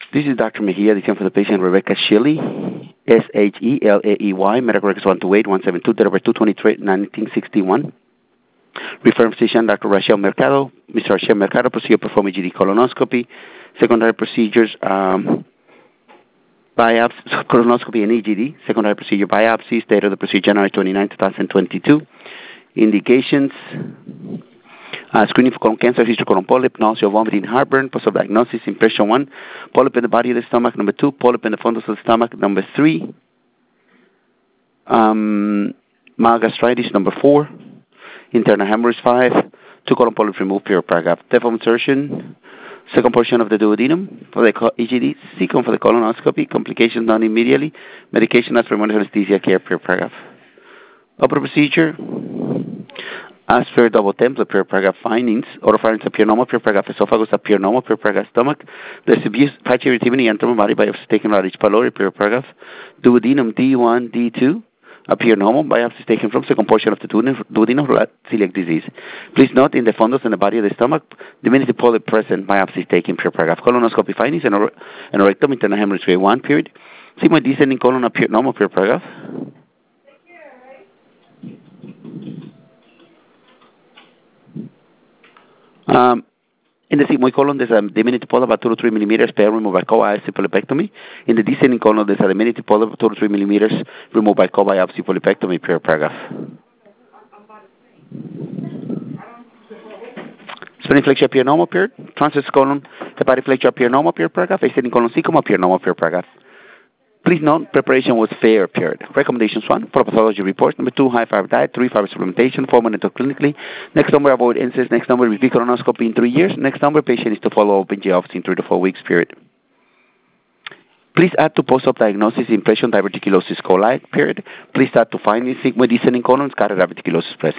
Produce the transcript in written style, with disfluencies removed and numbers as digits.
This is Dr. Mejia, the for the patient Rebecca Shelley, Shelaey, medical records 128-172, date of birth 2/23/1961. Referring physician Dr. Rachel Mercado, Mr. Rachel Mercado, procedure perform EGD colonoscopy, secondary procedures, biopsy, colonoscopy and EGD, secondary procedure biopsies, date of the procedure January 29, 2022. Indications: screening for colon cancer, history colon polyp, nausea, vomiting, heartburn, possible diagnosis, impression 1, polyp in the body of the stomach, number 2, polyp in the fundus of the stomach, number 3, mild gastritis, number 4, internal hemorrhage 5, 2 colon polyps removed, period, paragraph. Depth of insertion, second portion of the duodenum for the EGD, second for the colonoscopy, complications done immediately, medication as for anesthesia care, period, paragraph. Upper procedure, as per double template, period, paragraph. Findings: oropharynx appear normal, period, paragraph. Esophagus appear normal, period, paragraph. Stomach, there's abuse, patchy irritability, and body biopsy taken out H. pylori, period, paragraph. Duodenum D1, D2 appear normal, biopsy taken from second portion of the duodenum for celiac disease. Please note, in the fundus and the body of the stomach, diminutive polyp present, biopsy taken, period, paragraph. Colonoscopy findings: anorectum, internal hemorrhage grade 1, period. Sigmoid descending colon appear normal, period, paragraph. In the sigmoid colon, there's a diminutive polyp about 2 to 3 millimeters, pair removed by co-biopsy polypectomy. In the descending colon, there's a diminutive polyp 2 to 3 millimeters, removed by co-biopsy polypectomy, period, paragraph. Splenic flexure appear normal, period. Transverse colon, hepatic flexure appear normal, period, paragraph. Ascending colon cecum appear normal, period, paragraph. Please note, preparation was fair, period. Recommendations: 1, for pathology reports. Number 2, high fiber diet. 3, fiber supplementation. 4, monitor clinically. Next number, avoid incest. Next number, repeat colonoscopy in 3 years. Next number, patient is to follow up in GFs in 3 to 4 weeks, period. Please add to post-op diagnosis impression diverticulosis coli, period. Please add to findings sigmoid descending colon, scatter diverticulosis present.